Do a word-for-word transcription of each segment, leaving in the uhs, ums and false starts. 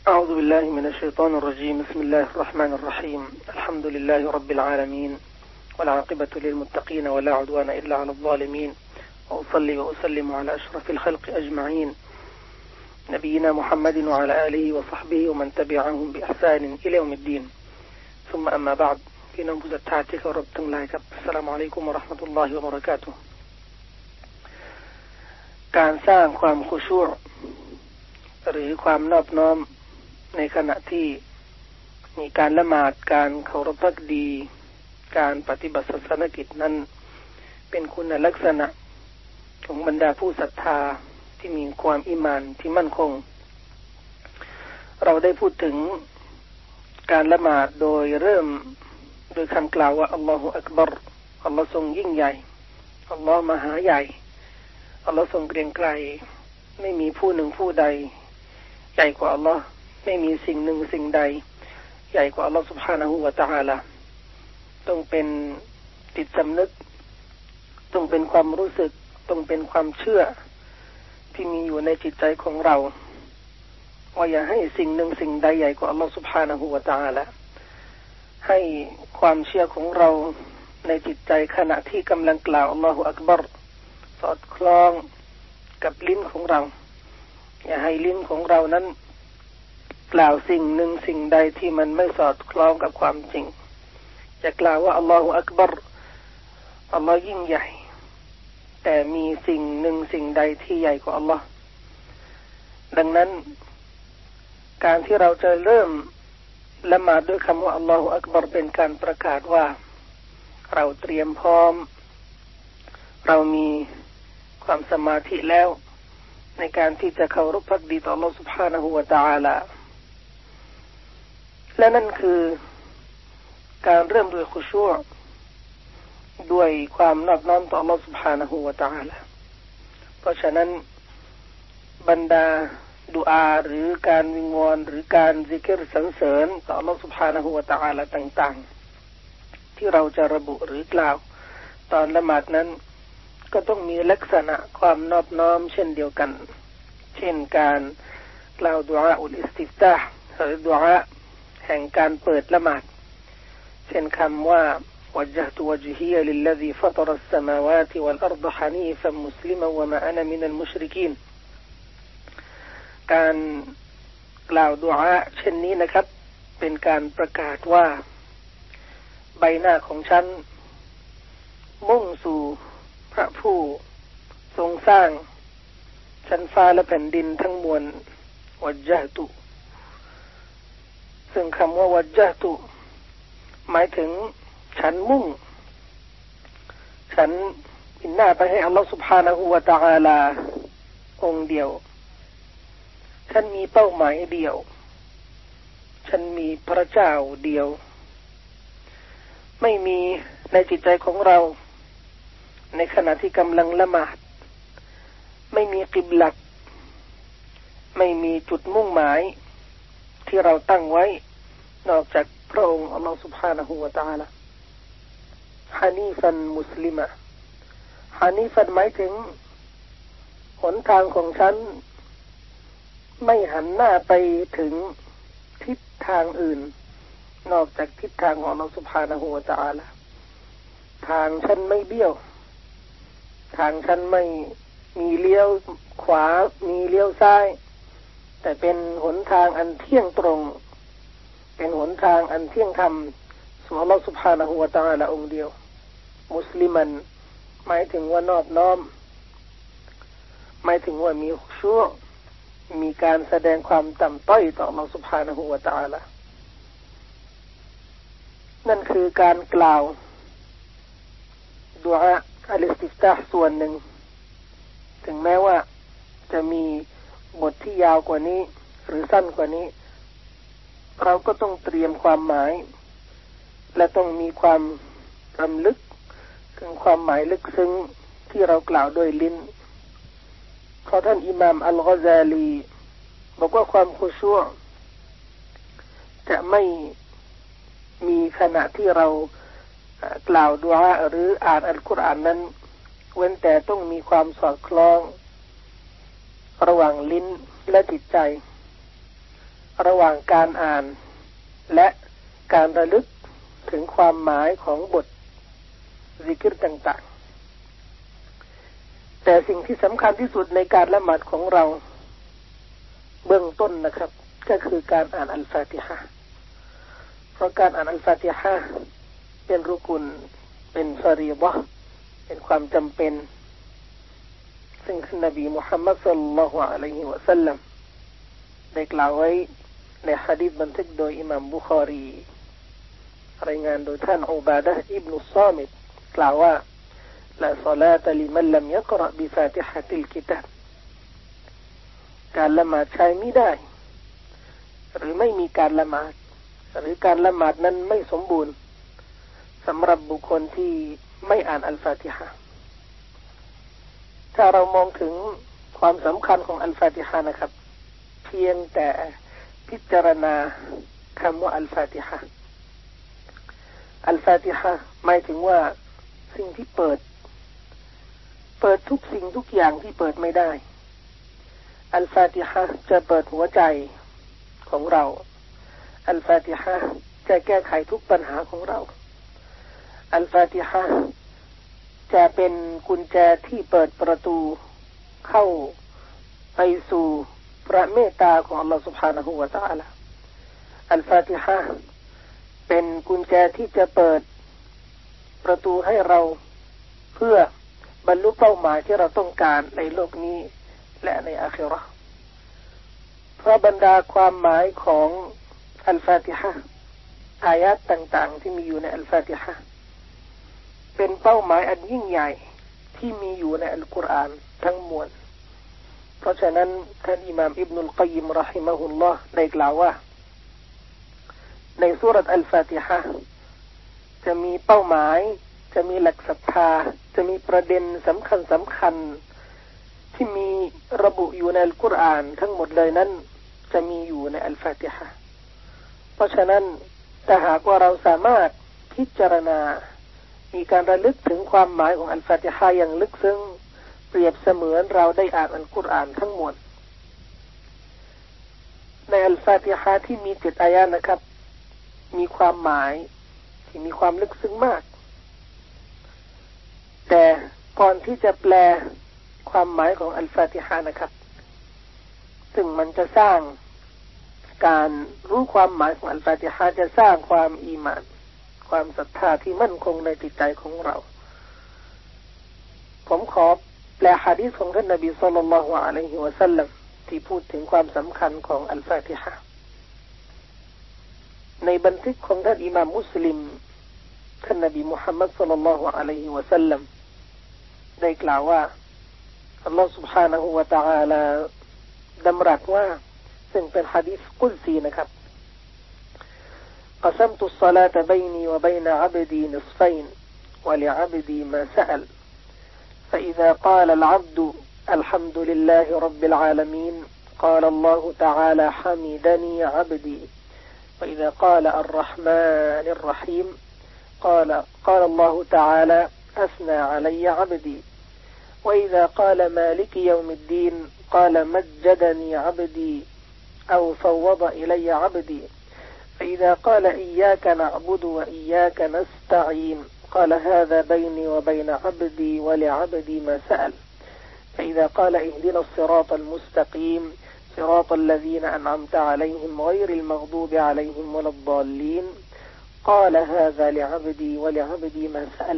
أعوذ بالله من الشيطان الرجيم بسم الله الرحمن الرحيم الحمد لله رب العالمين والعاقبة للمتقين ولا عدوان إلا على الظالمين وأصلي وأسلم على أشرف الخلق أجمعين نبينا محمد وعلى آله وصحبه ومن تبعهم بإحسان إلى يوم الدين ثم أما بعد พี่น้องผู้ศรัทธาที่เคารพทั้งหลายครับอัสสลามุอะลัยกุมวะเราะห์มะตุลลอฮิวะบะเราะกาตุฮ์การสร้างความคุชูอ์หรือความนอบน้อมในขณะที่มีการละหมาดการเคารพภักดีการปฏิบัติศาสนกิจนั้นเป็นคุณลักษณะของบรรดาผู้ศรัทธาที่มีความอีหม่านที่มั่นคงเราได้พูดถึงการละหมาดโดยเริ่มโดยคำกล่าวว่าอัลลอฮฺอักบัรอัลลอฮฺทรงยิ่งใหญ่อัลลอฮฺมหาใหญ่อัลลอฮฺทรงเกรียงไกรไม่มีผู้หนึ่งผู้ใดใหญ่กว่าอัลลอฮฺไม่มีสิ่งหนึ่งสิ่งใดใหญ่กว่าอัลลอฮฺ سبحانه และ تعالى ต้องเป็นจิตสำนึกต้องเป็นความรู้สึกต้องเป็นความเชื่อที่มีอยู่ในจิตใจของเราว่าอย่าให้สิ่งหนึ่งสิ่งใดใหญ่กว่าอัลลอฮฺ سبحانه และ تعالى ให้ความเชื่อของเราในจิตใจขณะที่กำลังกล่าวอัลลอฮฺอักบัรสอดคล้องกับลิ้นของเราอย่าให้ลิ้นของเรานั้นกล่าวสิ่งหนึ่งสิ่งใดที่มันไม่สอดคล้องกับความจริงจะกล่าวว่าอัลลอฮฺอักบัรอัลลอฮฺยิ่งใหญ่แต่มีสิ่งหนึ่งสิ่งใดที่ใหญ่กว่าอัลลอฮฺดังนั้นการที่เราจะเริ่มละหมาดด้วยคำว่าอัลลอฮฺอักบัรเป็นการประกาศว่าเราเตรียมพร้อมเรามีความสมาธิแล้วในการที่จะเคารพภักดีต่ออัลลอฮฺ سبحانه และ تعالى และนั่นคือการเริ่มด้วยคุชูอ์ด้วยความนอบน้อมต่ออัลลอฮฺ سبحانه และ تعالى เพราะฉะนั้นบรรดาดุอาหรือการวิงวอนหรือการซิกรสรรเสริญต่ออัลลอฮฺ سبحانه และ تعالى ต่างๆที่เราจะระบุหรือกล่าวตอนละหมาดนั้นก็ต้องมีลักษณะความนอบน้อมเช่นเดียวกันเช่นการกล่าวดุอาอุลอิสติฟตาห์หรือดุอาแห่งการเปิดละหมาดเช่นคำว่า وجهت وجهي للذي فطر السماوات والأرض حنيفا مسلما وما أنا من المشركين การกล่าวดุอาเช่นนี้นะครับเป็นการประกาศว่าใบหน้าของฉันมุ่งสู่พระผู้ทรงสร้างชั้นฟ้าและแผ่นดินทั้งมวลวัจญะตุซึ่งคำว่าวัจญะตุหมายถึงฉันมุ่งฉันอินหน้าไปให้อัลลอฮฺ سبحانه และ تعالى องค์เดียวฉันมีเป้าหมายเดียวฉันมีพระเจ้าเดียวไม่มีในจิตใจของเราในขณะที่กำลังละหมาดไม่มีกิบลัตไม่มีจุดมุ่งหมายที่เราตั้งไว้นอกจากพระองค์อัลลอฮฺ سبحانه และ تعالى ฮานีฟันมุสลิมะฮานีฟันหมายถึงหนทางของฉันไม่หันหน้าไปถึงทิศทางอื่นนอกจากทิศทางของอัลลอฮฺ سبحانه และ تعالى ทางฉันไม่เบี้ยวทางฉันไม่มีเลี้ยวขวามีเลี้ยวซ้ายแต่เป็นหนทางอันเที่ยงตรงเป็นหนทางอันเที่ยงธรรมสู่อัลลอฮฺ سبحانه และ تعالى องค์เดียวมุสลิมันหมายถึงว่านอบน้อมหมายถึงว่ามีคุชูอ์มีการแสดงความต่ำต้อยต่ออัลลอฮฺ سبحانه และ تعالى นั่นคือการกล่าวดุอาอัลอิสติฟตาห์ส่วนหนึ่งถึงแม้ว่าจะมีบทที่ยาวกว่านี้หรือสั้นกว่านี้เราก็ต้องเตรียมความหมายและต้องมีความรำลึกถึงความหมายลึกซึ้งที่เรากล่าวด้วยลิ้นเพราะท่านอิหม่ามอัลกอซาลีบอกว่าความคุชูอ์จะไม่มีขณะที่เรากล่าวดุอาหรืออ่านอัลกุรอานนั้นเว้นแต่ต้องมีความสอดคล้องระหว่างลิ้นและจิตใจระหว่างการอ่านและการระลึกถึงความหมายของบทซิกรต่างๆแต่สิ่งที่สำคัญที่สุดในการละหมาดของเราเบื้องต้นนะครับก็คือการอ่านอัลฟาติฮะห์เพราะการอ่านอัลฟาติฮะห์เป็นรุกุนเป็นฟารีฎะห์เป็นความจำเป็นซึ่งท่านนบีมุฮัมมัดศ็อลลัลลอฮุอะลัยฮิวะซัลลัมได้กล่าวไว้ในหะดีษบันทึกโดยอิหม่ามบุคอรีรายงานโดยท่านอุบาดะห์อิบนุศอมิตกล่าวว่าลาศอลาตะลิมันลัมยะกเราะบิฟาติฮะติลกิตาบการละหมาดใช้ไม่ได้หรือไม่มีการละหมาดหรือการละหมาดนั้นไม่สมบูรณ์สำหรับบุคคลที่ไม่อ่านอัลฟาติฮะห์ถ้าเรามองถึงความสำคัญของอัลฟาติฮะห์นะครับเพียงแต่พิจารณาคำว่าอัลฟาติฮะห์อัลฟาติฮะห์หมายถึงว่าสิ่งที่เปิดเปิดทุกสิ่งทุกอย่างที่เปิดไม่ได้อัลฟาติฮะห์จะเปิดหัวใจของเราอัลฟาติฮะห์จะแก้ไขทุกปัญหาของเราอัลฟาติฮะห์จะเป็นกุญแจที่เปิดประตูเข้าไปสู่พระเมตตาของอัลลอฮฺ سبحانه และ تعالى อัลฟาติฮะห์เป็นกุญแจที่จะเปิดประตูให้เราเพื่อบรรลุเป้าหมายที่เราต้องการในโลกนี้และในอาคิเราะห์เพราะบรรดาความหมายของอัลฟาติฮะห์อายะห์ต่างๆที่มีอยู่ในอัลฟาติฮะห์เป็นเป้าหมายอันยิ่งใหญ่ที่มีอยู่ในอัลกุรอานทั้งมวลเพราะฉะนั้นท่านอิหม่ามอิบนุลกัยยิมเราะฮิมะฮุลลอฮ์ได้กล่าวว่าในซูเราะห์อัลฟาติฮะห์จะมีเป้าหมายจะมีหลักศรัทธาจะมีประเด็นสำคัญสำคัญที่มีระบุอยู่ในอัลกุรอานทั้งหมดเลยนั้นจะมีอยู่ในอัลฟาติฮะห์เพราะฉะนั้นถ้าหากว่าเราสามารถพิจารณามีการระลึกถึงความหมายของอัลฟาติฮะห์อย่างลึกซึ้งเปรียบเสมือนเราได้อ่านอัลกุรอานทั้งหมดในอัลฟาติฮะห์ที่มีเจ็ดอายะห์นะครับมีความหมายที่มีความลึกซึ้งมากแต่ก่อนที่จะแปลความหมายของอัลฟาติฮะห์นะครับซึ่งมันจะสร้างการรู้ความหมายของอัลฟาติฮะห์จะสร้างความอีหม่านความศรัทธาที่มั่นคงในจิตใจของเราผมขอแปลหะดีษของท่านนบีศ็อลลัลลอฮุอะลัยฮิวะซัลลัมที่พูดถึงความสำคัญของอัลฟาติฮะห์ในบันทึกของท่านอิหม่ามมุสลิมท่านนบีมุฮัมมัดศ็อลลัลลอฮุอะลัยฮิวะซัลลัมได้กล่าวว่าอัลลอฮฺ سبحانه และ تعالى ดำรัสว่าซึ่งเป็นหะดีษกุดซีนะครับقسمت الصلاة بيني وبين عبدي نصفين ولعبدي ما سأل فإذا قال العبد الحمد لله رب العالمين قال الله تعالى حمدني عبدي وإذا قال الرحمن الرحيم قال قال الله تعالى أثنى علي عبدي وإذا قال مالك يوم الدين قال مجدني عبدي أو فوض إلي عبدي فإذا قال إياك نعبد وإياك نستعين قال هذا بيني وبين عبدي ولعبدي ما سأل فإذا قال اهدنا الصراط المستقيم صراط الذين أنعمت عليهم غير المغضوب عليهم ولا الضالين قال هذا لعبدي ولعبدي ما سأل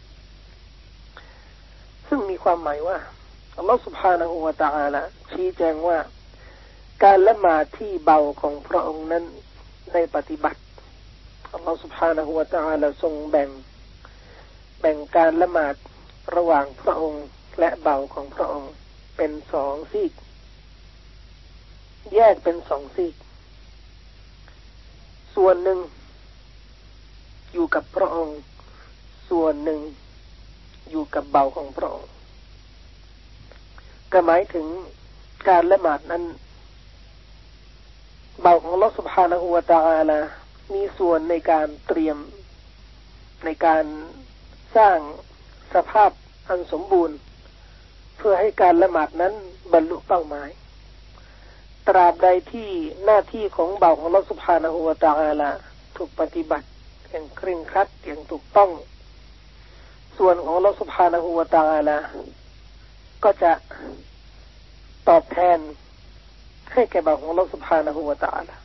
ซึ่งมีความหมายว่าอัลลอฮฺ سبحانه และ تعالى ชี้แจงว่าการละหมาดที่เบาของพระองค์นั้นได้ปฏิบัติอัลลอฮฺ سبحانه และ تعالى ทรงแบ่งแบ่งการละหมาดระหว่างพระองค์และเบาของพระองค์เป็นสองซีกแยกเป็นสองซีกส่วนหนึ่งอยู่กับพระองค์ส่วนหนึ่งอยู่กับเบาของพระองค์ก็หมายถึงการละหมาดนั้นเบาของอัลเลาะห์ سبحانه และ تعالى มีส่วนในการเตรียมในการสร้างสภาพอันสมบูรณ์เพื่อให้การละหมาดนั้นบรรลุเป้าหมายตราบใดที่หน้าที่ของบ่าวของอัลเลาะห์ซุบฮานะฮูวะตะอาลาถูกปฏิบัติอย่างเคร่งครัดอย่างถูกต้องส่วนของอัลเลาะห์ซุบฮานะฮูวะตะอาลาก็จะตอบแทนให้แก่บ่าวของอัลเลาะห์ซุบฮานะฮูวะตะอาลา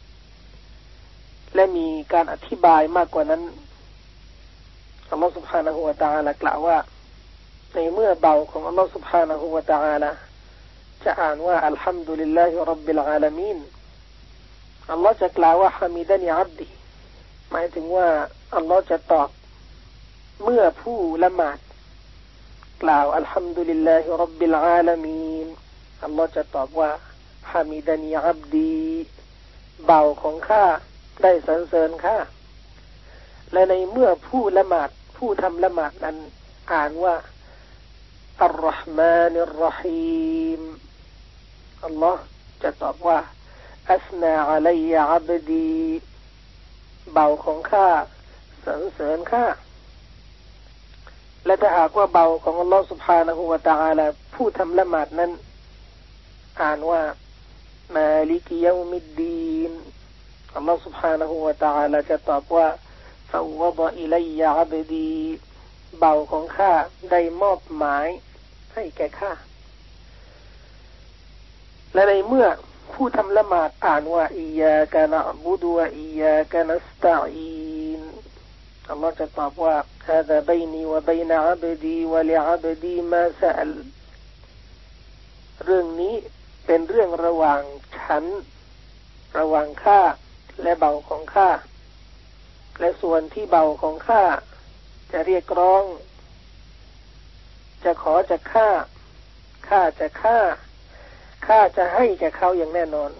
และมีการอธิบายมากกว่านั้นอัลเลาะห์ซุบฮานะฮูวะตะอาลากล่าวว่าในเมื่อบ่าวของอัลเลาะห์ซุบฮานะฮูวะตะอาลาจะอ่านว่าอัลฮัมดุลิลลาฮิร็อบบิลอาลามีนอัลเลาะห์จะกล่าวว่าฮะมิดะนีอับดีหมายถึงว่าอัลเลาะห์จะตอบเมื่อผู้ละหมาดกล่าวอัลฮัมดุลิลลาฮิร็อบบิลอาลามีนอัลเลาะห์จะตอบว่าฮะมิดะนีอับดีบ่าวของข้าได้สรรเสริญข้าและในเมื่อผู้ละหมาดผู้ทำละหมาดนั้นอ่านว่าอัลเราะห์มานิรเราะฮีมอัลลอฮ์จะตอบว่าอัสนาอะลัยอับดีบ่าวของข้าสรรเสริญข้าและถ้าหากว่าบ่าวของอัลลอฮ์ سبحانه และ تعالى ผู้ทำละหมาดนั้นอ่านว่ามาลิกยอมิดดีนอัลลอฮ์ سبحانه และ تعالى จะตอบว่าฟาวฎอิลัยอับดีบ่าวของข้าได้มอบหมายให้แก่ข้าและในเมื่อผู้ทำละหมาดอ่านว่าอิยากะนะอ์บุดุวะอิยากะนัสตะอีนอัลลอฮ์จะตอบว่าฮาซาบัยนีวะบัยนะอับดีวะลิอับดีมาซะอัลเรื่องนี้เป็นเรื่องระหว่างฉันระหว่างข้าและเบาของข้าและส่วนที่เบาของข้าจะเรียกร้องจะขอจากข้าข้าจะข้าข้าจะให้แก่เขาอย่างแน่นอน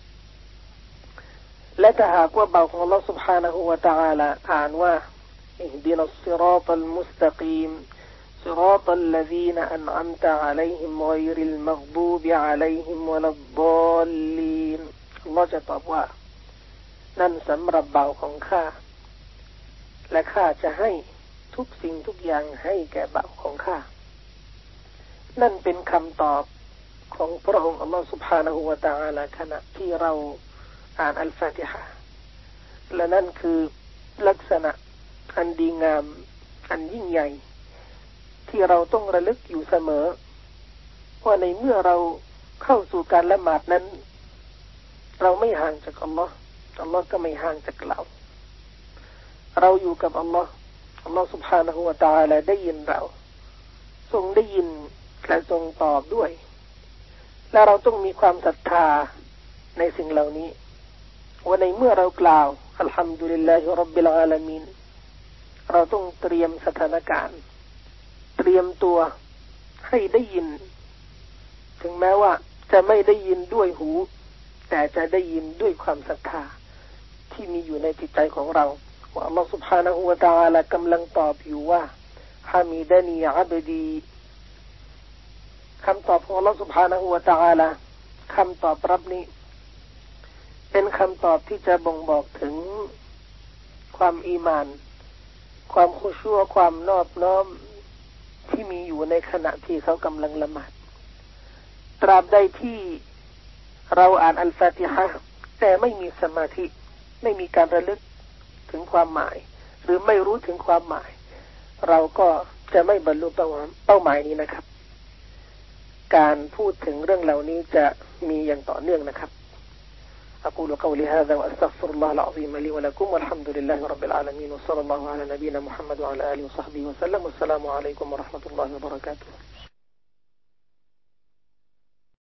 และถ้าหากว่าเบาของอัลเลาะห์ سبحانه และ تعالى อ่านว่าอิฮดินัสศิรอตัลมุสตะกีมศิรอตัลลซีนอันอัมตะอะลัยฮิมฆอยริลมัฆดูบอะลัยฮิมวะลัดฎอลลีนอัลเลาะห์จะตอบว่านั่นสำหรับเบาของข้าและข้าจะให้ทุกสิ่งทุกอย่างให้แก่เบาของข้านั่นเป็นคำตอบของพระองค์อัลลอฮฺ سبحانه และ تعالى ขณะที่เราอ่านอัลฟาติฮะห์และนั่นคือลักษณะอันดีงามอันยิ่งใหญ่ที่เราต้องระลึกอยู่เสมอว่าในเมื่อเราเข้าสู่การละหมาดนั้นเราไม่ห่างจากอัลลอฮฺอัลลอฮฺก็ไม่ห่างจากเราเราอยู่กับอัลลอฮฺอัลลอฮฺ سبحانه และ تعالى ได้ยินเราทรงได้ยินและทรงตอบด้วยและเราต้องมีความศรัทธาในสิ่งเหล่านี้ว่าในเมื่อเรากล่าวอัลฮัมดุลิลลาฮิร็อบบิลอาลามีนเราต้องเตรียมสถานการณ์เตรียมตัวให้ได้ยินถึงแม้ว่าจะไม่ได้ยินด้วยหูแต่จะได้ยินด้วยความศรัทธาที่มีอยู่ในจิตใจของเราว่าอัลลอฮฺ سبحانه และ تعالى กำลังตอบอยู่ว่าฮามิดะนีอับดีคำตอบของอัลลอฮฺ سبحانه และ تعالى คำตอบรับนี้เป็นคำตอบที่จะบ่งบอกถึงความอีหม่านความคุชูอ์ความนอบน้อมที่มีอยู่ในขณะที่เขากำลังละหมาดตราบใดที่เราอ่านอัลฟาติฮะห์แต่ไม่มีสมาธิไม่มีการระลึกถึงความหมายหรือไม่รู้ถึงความหมายเราก็จะไม่บรรลุเป้าหมายเป้าหมายนี้นะครับการพูดถึงเรื่องเหล่านี้จะมีอย่างต่อเนื่องนะครับأقول قولي هذا وأستغفر الله العظيم لي ولكم والحمد لله رب العالمين وصلى الله على نبينا محمد وعلى آله وصحبه وسلم والسلام عليكم ورحمة الله وبركاته